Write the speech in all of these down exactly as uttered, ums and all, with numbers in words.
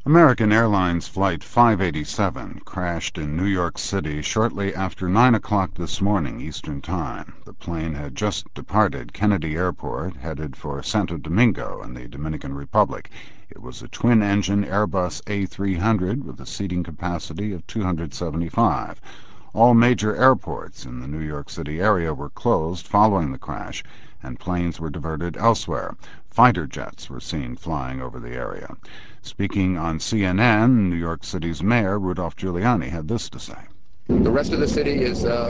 American Airlines Flight five eighty-seven crashed in New York City shortly after nine o'clock this morning Eastern Time. The plane had just departed Kennedy Airport, headed for Santo Domingo in the Dominican Republic. It was a twin-engine Airbus A three hundred with a seating capacity of two hundred seventy-five. All major airports in the New York City area were closed following the crash, and planes were diverted elsewhere. Fighter jets were seen flying over the area. Speaking on C N N, New York City's mayor, Rudolph Giuliani, had this to say. The rest of the city is uh,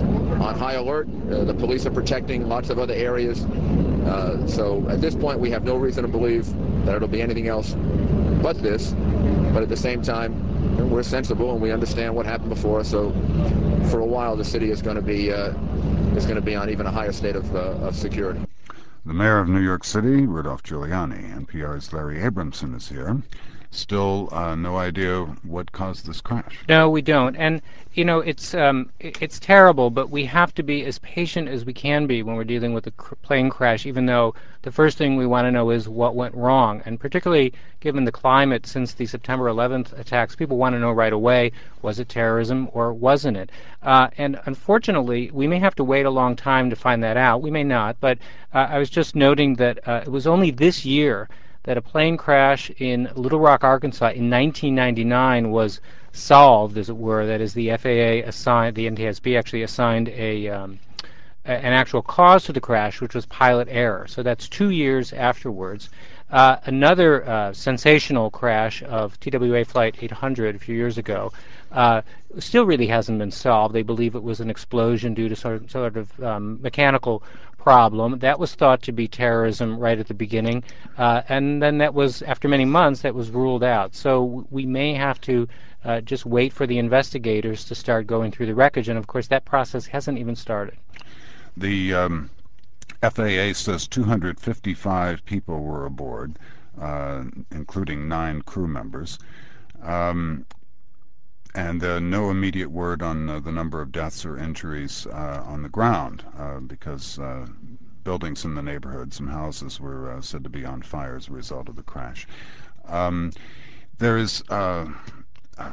on high alert. Uh, the police are protecting lots of other areas. Uh, so at this point, we have no reason to believe that it'll be anything else but this. But at the same time, we're sensible and we understand what happened before. So for a while, the city is going to be uh, is going to be on even a higher state of, uh, of security. The mayor of New York City, Rudolph Giuliani. N P R's Larry Abramson is here. Still uh, no idea what caused this crash. No, we don't. And, you know, it's um, it's terrible, but we have to be as patient as we can be when we're dealing with a cr- plane crash, even though the first thing we want to know is what went wrong. And particularly given the climate since the September eleventh attacks, people want to know right away, was it terrorism or wasn't it? Uh, and unfortunately, we may have to wait a long time to find that out. We may not. But uh, I was just noting that uh, it was only this year that a plane crash in Little Rock, Arkansas in nineteen ninety-nine was solved, as it were. That is, the F A A assigned, the N T S B actually assigned a um, an actual cause to the crash, which was pilot error. So that's two years afterwards. Uh, another uh, sensational crash of T W A Flight eight hundred a few years ago uh, still really hasn't been solved. They believe it was an explosion due to sort of, sort of um, mechanical problem. That was thought to be terrorism right at the beginning, uh, and then that was, after many months, that was ruled out. So we may have to uh, just wait for the investigators to start going through the wreckage, and of course that process hasn't even started. The um, F A A says two hundred fifty-five people were aboard, uh, including nine crew members. Um, and uh, no immediate word on uh, the number of deaths or injuries uh, on the ground, uh, because uh, buildings in the neighborhood, some houses, were uh, said to be on fire as a result of the crash. Um, there is uh, uh,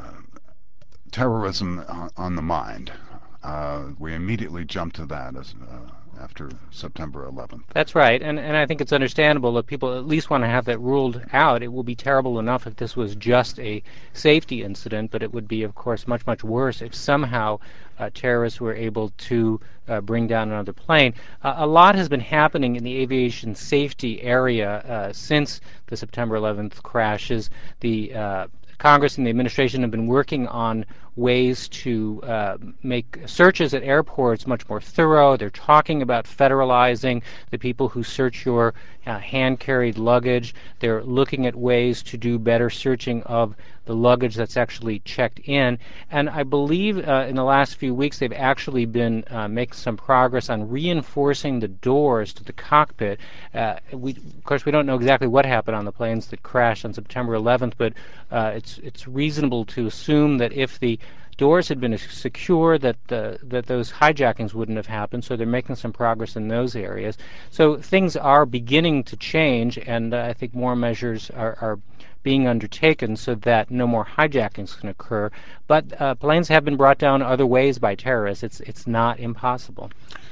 terrorism on, on the mind. Uh, we immediately jumped to that as uh, after September eleventh. That's right, and and I think it's understandable that people at least want to have that ruled out. It will be terrible enough if this was just a safety incident, but it would be, of course, much, much worse if somehow uh, terrorists were able to uh, bring down another plane. Uh, a lot has been happening in the aviation safety area uh, since the September eleventh crashes. The uh, Congress and the administration have been working on ways to uh, make searches at airports much more thorough. They're talking about federalizing the people who search your uh, hand-carried luggage. They're looking at ways to do better searching of the luggage that's actually checked in. And I believe uh, in the last few weeks they've actually been uh, making some progress on reinforcing the doors to the cockpit. Uh, we, of course, we don't know exactly what happened on the planes that crashed on September eleventh, but uh, it's it's reasonable to assume that if the doors had been secure, that uh, that those hijackings wouldn't have happened. So they're making some progress in those areas. So things are beginning to change, and uh, I think more measures are, are being undertaken so that no more hijackings can occur. But uh, planes have been brought down other ways by terrorists. It's it's not impossible.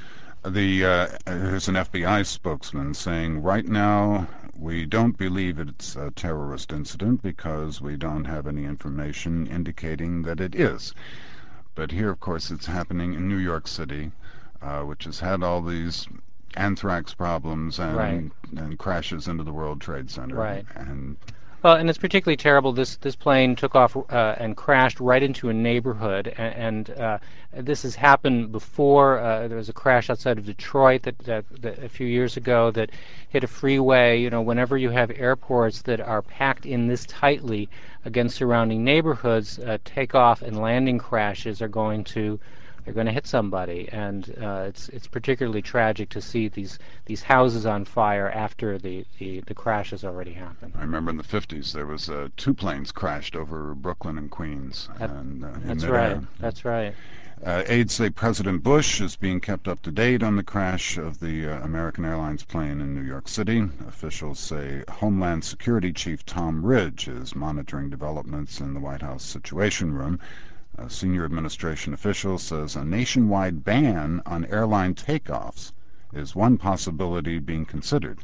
The uh, there's an F B I spokesman saying right now we don't believe it's a terrorist incident because we don't have any information indicating that it is. But here, of course, it's happening in New York City, uh, which has had all these anthrax problems and Right. and crashes into the World Trade Center. Right. And Well, and it's particularly terrible. This this plane took off uh, and crashed right into a neighborhood, and, and uh, this has happened before. Uh, there was a crash outside of Detroit that, that, that a few years ago that hit a freeway. You know, whenever you have airports that are packed in this tightly against surrounding neighborhoods, uh, takeoff and landing crashes are going to they're going to hit somebody, and uh, it's it's particularly tragic to see these these houses on fire after the the, the crash has already happened. I remember in the fifties there was uh, two planes crashed over Brooklyn and Queens. That, and uh, in that's midair. right. That's right. Uh, aides say President Bush is being kept up to date on the crash of the uh, American Airlines plane in New York City. Officials say Homeland Security Chief Tom Ridge is monitoring developments in the White House Situation Room. A senior administration official says a nationwide ban on airline takeoffs is one possibility being considered.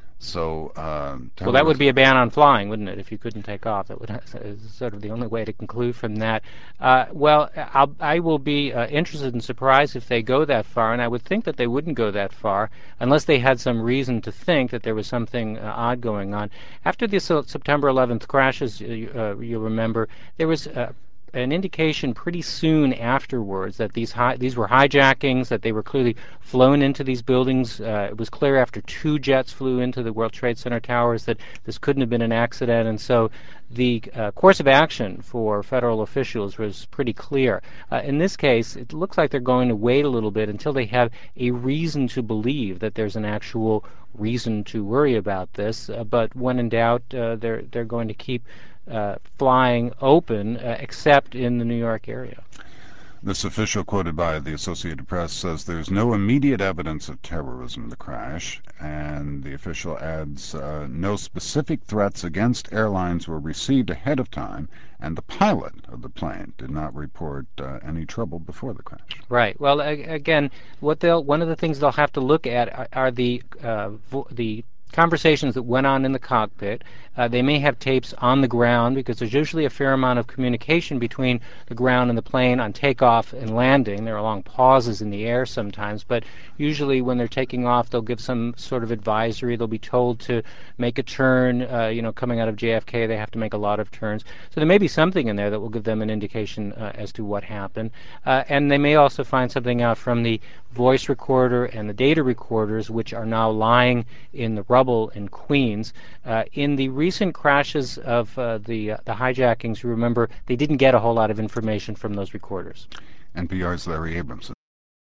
So, uh, well, that would be a ban on flying, wouldn't it? If you couldn't take off, that would is sort of the only way to conclude from that. Uh, well, I'll, I will be uh, interested and surprised if they go that far, and I would think that they wouldn't go that far unless they had some reason to think that there was something uh, odd going on. After the September eleventh crashes, uh, you remember, there was uh, an indication pretty soon afterwards that these hi- these were hijackings, that they were clearly flown into these buildings. Uh, it was clear after two jets flew into the World Trade Center towers that this couldn't have been an accident, and so the uh, course of action for federal officials was pretty clear. Uh, in this case, it looks like they're going to wait a little bit until they have a reason to believe that there's an actual reason to worry about this, uh, but when in doubt, uh, they're they're going to keep Uh, flying open, uh, except in the New York area. This official, quoted by the Associated Press, says there's no immediate evidence of terrorism in the crash, and the official adds uh, no specific threats against airlines were received ahead of time, and the pilot of the plane did not report uh, any trouble before the crash. Right. Well, a- again, what they'll one of the things they'll have to look at are, are the uh, vo- the conversations that went on in the cockpit. Uh, they may have tapes on the ground because there's usually a fair amount of communication between the ground and the plane on takeoff and landing. There are long pauses in the air sometimes, but usually when they're taking off, they'll give some sort of advisory. They'll be told to make a turn. Uh, you know, coming out of J F K, they have to make a lot of turns. So there may be something in there that will give them an indication uh, as to what happened. Uh, and they may also find something out from the voice recorder and the data recorders, which are now lying in the rubble in Queens. Uh, in the recent crashes of uh, the uh, the hijackings, you remember, they didn't get a whole lot of information from those recorders. N P R's Larry Abrams.